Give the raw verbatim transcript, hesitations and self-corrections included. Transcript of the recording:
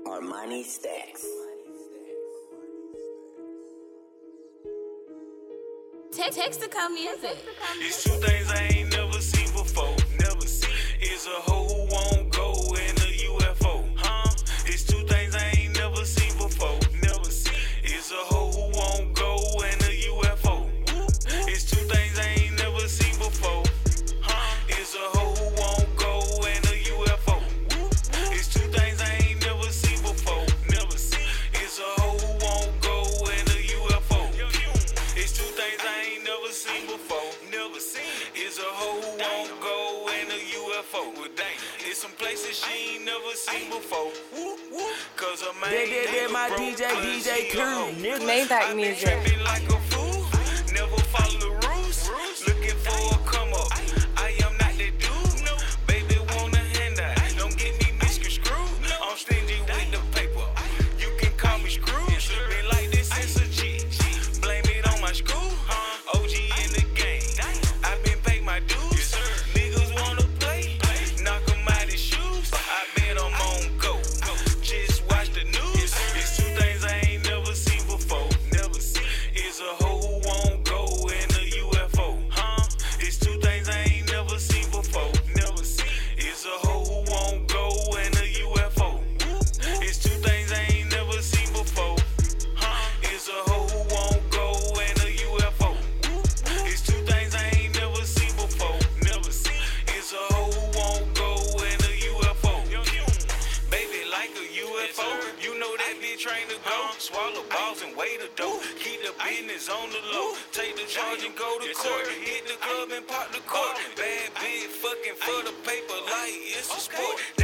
Armani Stacks. Texaco music. It's two things I ain't never seen before. Never seen. It's a hoe who won't go in a U F O. Huh? It's two things I ain't never seen before. Never seen. It's a hoe who won't go in a U F O. It's two things I ain't never seen before. Huh? It's a hoe who won't go in a U F O. It's two things I ain't never seen before. Never seen. It's a hoe who won't go in a U F O. It's two things I ain't never seen before. Never seen. It's a hoe who won't go in a U F O. Well, dang. It's some places she ain't never seen before. Cause her man They did that, my D J, D J Crew. Maybach music. Tripping like a fool. Never follow the rules. Looking for a come up. I am not that dude. Baby want a handout. Don't get me misconstrued. I'm stingy with the paper. You can call me Scrooge. Been like this since a G. Blame it on my school. O G in the game. I been paid my dues. Niggas wanna play. Knock 'em out his shoes. I bet I'm on go. Just watch the news. It's two things I ain't never seen before. Never seen. It's a hoe who won't go in a U F O. Huh? It's two things I ain't never seen before. Never seen. It's a hoe who won't go in a U F O. It's two things I ain't never seen before. Huh? It's a hoe who won't go in a U F O. It's two things I ain't never seen before. Never seen. It's a hoe who won't go in a U F O. Baby like a U F O. You know that bitch trained to go. Swallow balls and weigh the dough. Keep the business on the low. Take the charge and go to court. Hit the club and pop the court. Bad bitch fucking for the paper like it's a sport.